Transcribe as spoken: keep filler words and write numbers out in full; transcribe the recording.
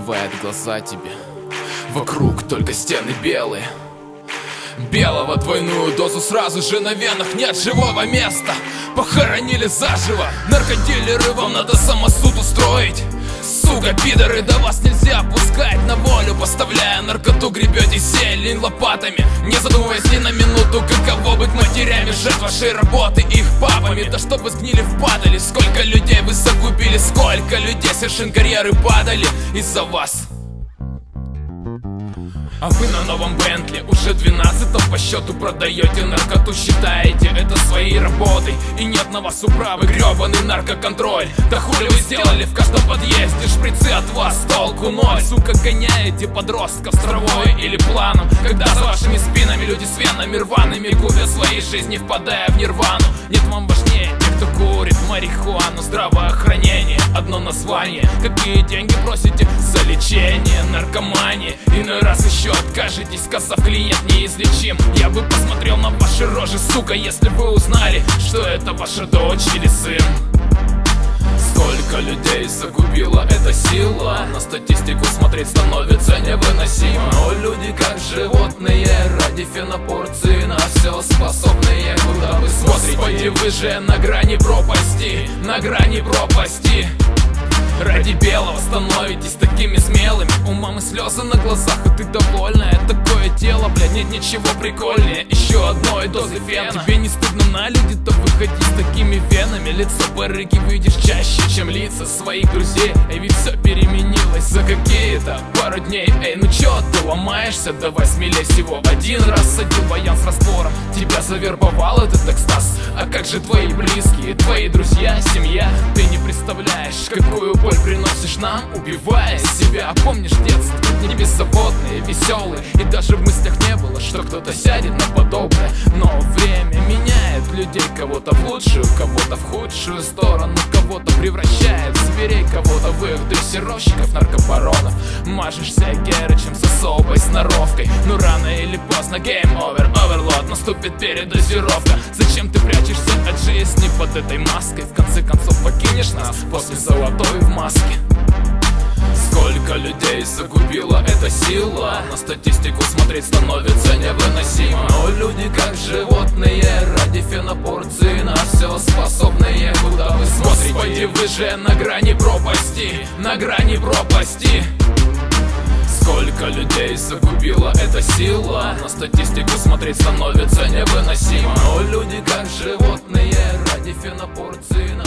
открывает глаза тебе. Вокруг только стены белые. Белого двойную дозу сразу же на венах, нет живого места. Похоронили заживо. Наркодилеры, вам надо самосуд устроить. Сука, пидоры, да вас нельзя пускать на волю. Поставляя наркоту, гребете зелень лопатами, не задумываясь ни на минуту, каково быть матерями жертв вашей работы, их папами. Да чтоб вы сгнили в падали. Сколько людей вы загубили, сколько людей с вершин карьеры падали из-за вас. А вы на новом Бентли уже двенадцатом по счету продаете наркоту, считаете это своей работой, и нет на вас управы, гребаный наркоконтроль. Да хули вы сделали в каждом подъезде, шприцы от вас толку ноль. Сука, гоняете подростков с травой или планом, когда за вашими спинами люди с венами рваными губят своей жизни, впадая в нирвану. Нет вам важнее тех, кто курит марихуану. Здравоохранение, одно название. Какие деньги просите за лечение наркомании? Иной раз еще откажетесь, сказав, клиент неизлечим. Я бы посмотрел на ваши рожи, сука, если бы узнали, что это ваша дочь или сын. Сколько людей загубила эта сила, на статистику смотреть становится невыносимо. Но люди как животные, ради фенопорции на все способные. Куда вы смотрите? Господи, вы же на грани пропасти, на грани пропасти. Ради белого становитесь такими смелыми. У мамы слезы на глазах, и ты довольная. Такое тело, блядь, нет ничего прикольнее еще одной дозы фена. Тебе не стыдно на люди-то выходить с такими венами? Лицо барыги видишь чаще, чем лица своих друзей. Эй, ведь все переменилось за какие-то пару дней. Эй, ну чё ты ломаешься? Давай смелее, всего один раз садил баян с раствором. Тебя завербовал этот экстаз. А как же твои близкие, твои друзья, семья? Ты не представляешь, какую боль приносишь нам, убивая себя. Помнишь детство, не беззаботные, веселые, и даже в мыслях не было, что кто-то сядет на подобное. Но время меняет людей, кого-то в лучшую, кого-то в худшую сторону, кого-то превращает в зверей, кого-то в их дрессировщиков, наркобаронов. Мажешься Герычем с особой сноровкой, но рано или поздно гейм овер, оверлот, наступит передозировка. Зачем ты прячешься от жизни под этой маской? В конце концов покинешь нас после золотой в маске. Сколько людей загубила эта сила, на статистику смотреть становится невыносимо. Но люди как животные, ради фенопорции на все способные. Куда вы смотрите? Господи, вы же на грани пропасти, на грани пропасти. Сколько людей загубила эта сила, на статистику смотреть становится невыносимо. Но люди как животные, ради фенопорции на